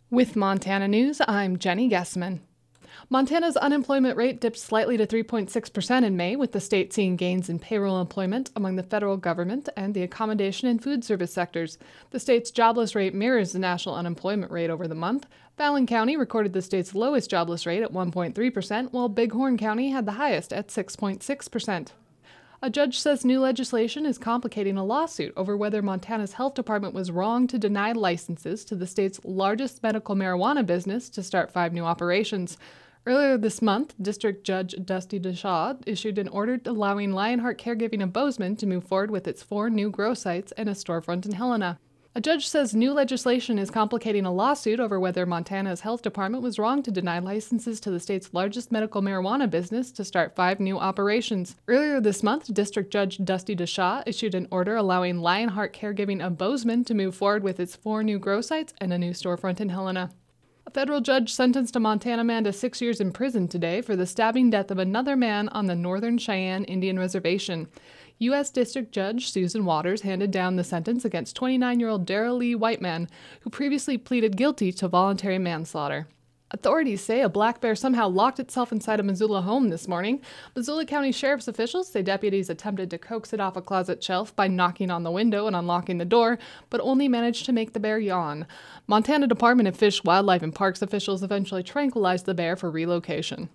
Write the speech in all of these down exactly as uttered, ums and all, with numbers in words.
With Montana News, I'm Jenny Gessman. Montana's unemployment rate dipped slightly to three point six percent in May, with the state seeing gains in payroll employment among the federal government and the accommodation and food service sectors. The state's jobless rate mirrors the national unemployment rate over the month. Fallon County recorded the state's lowest jobless rate at one point three percent, while Bighorn County had the highest at six point six percent. A judge says new legislation is complicating a lawsuit over whether Montana's health department was wrong to deny licenses to the state's largest medical marijuana business to start five new operations. Earlier this month, District Judge Dusty DeShaw issued an order allowing Lionheart Caregiving of Bozeman to move forward with its four new grow sites and a storefront in Helena. A judge says new legislation is complicating a lawsuit over whether Montana's health department was wrong to deny licenses to the state's largest medical marijuana business to start five new operations. Earlier this month, District Judge Dusty DeShaw issued an order allowing Lionheart Caregiving of Bozeman to move forward with its four new grow sites and a new storefront in Helena. A federal judge sentenced a Montana man to six years in prison today for the stabbing death of another man on the Northern Cheyenne Indian Reservation. U S District Judge Susan Waters handed down the sentence against twenty-nine-year-old Darrell Lee Whiteman, who previously pleaded guilty to voluntary manslaughter. Authorities say a black bear somehow locked itself inside a Missoula home this morning. Missoula County Sheriff's officials say deputies attempted to coax it off a closet shelf by knocking on the window and unlocking the door, but only managed to make the bear yawn. Montana Department of Fish, Wildlife, and Parks officials eventually tranquilized the bear for relocation.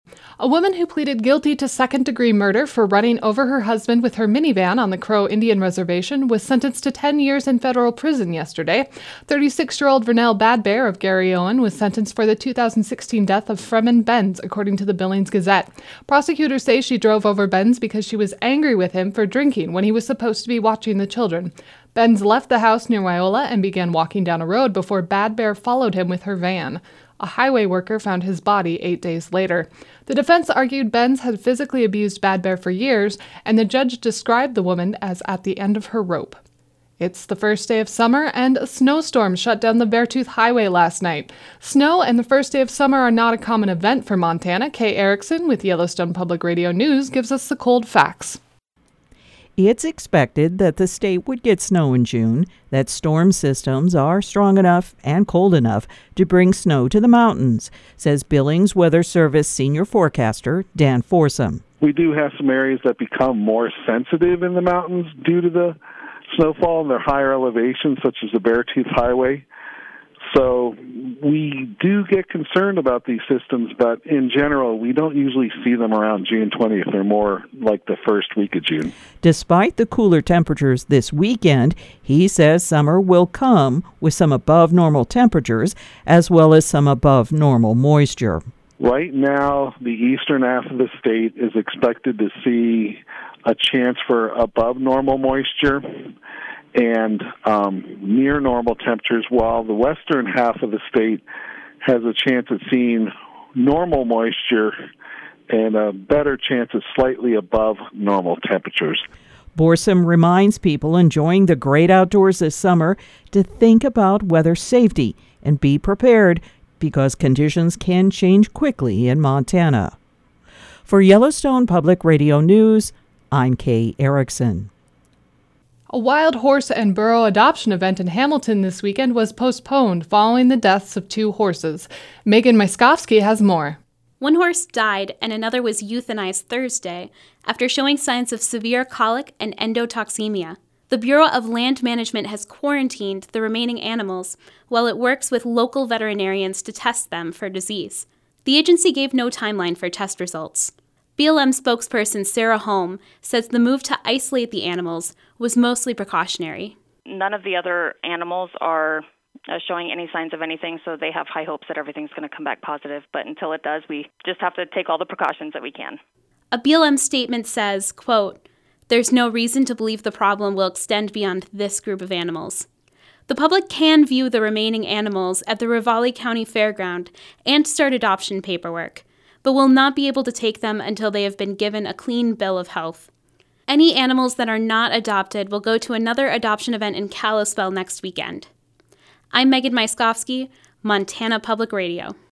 A woman who pleaded guilty to second-degree murder for running over her husband with her minivan on the Crow Indian Reservation was sentenced to ten years in federal prison yesterday. thirty-six-year-old Vernell Badbear of Garryowen was sentenced for the two thousand sixteen death of Fremen Benz, according to the Billings Gazette. Prosecutors say she drove over Benz because she was angry with him for drinking when he was supposed to be watching the children. Benz left the house near Wyola and began walking down a road before Badbear followed him with her van. A highway worker found his body eight days later. The defense argued Benz had physically abused Badbear for years, and the judge described the woman as at the end of her rope. It's the first day of summer, and a snowstorm shut down the Beartooth Highway last night. Snow and the first day of summer are not a common event for Montana. Kay Erickson with Yellowstone Public Radio News gives us the cold facts. It's expected that the state would get snow in June, that storm systems are strong enough and cold enough to bring snow to the mountains, says Billings Weather Service senior forecaster Dan Forsum. We do have some areas that become more sensitive in the mountains due to the snowfall and their higher elevations, such as the Beartooth Highway. So we do get concerned about these systems, but in general, we don't usually see them around June twentieth. They're more like the first week of June. Despite the cooler temperatures this weekend, he says summer will come with some above normal temperatures as well as some above normal moisture. Right now, the eastern half of the state is expected to see a chance for above normal moisture and um, near normal temperatures, while the western half of the state has a chance of seeing normal moisture and a better chance of slightly above normal temperatures. Borsum reminds people enjoying the great outdoors this summer to think about weather safety and be prepared because conditions can change quickly in Montana. For Yellowstone Public Radio News, I'm Kay Erickson. A wild horse and burro adoption event in Hamilton this weekend was postponed following the deaths of two horses. Megan Myskowski has more. One horse died and another was euthanized Thursday after showing signs of severe colic and endotoxemia. The Bureau of Land Management has quarantined the remaining animals while it works with local veterinarians to test them for disease. The agency gave no timeline for test results. B L M spokesperson Sarah Holm says the move to isolate the animals was mostly precautionary. None of the other animals are uh, showing any signs of anything, so they have high hopes that everything's going to come back positive. But until it does, we just have to take all the precautions that we can. A B L M statement says, quote, "There's no reason to believe the problem will extend beyond this group of animals. The public can view the remaining animals at the Ravalli County Fairground and start adoption paperwork, but will not be able to take them until they have been given a clean bill of health. Any animals that are not adopted will go to another adoption event in Kalispell next weekend." I'm Megan Myskowski, Montana Public Radio.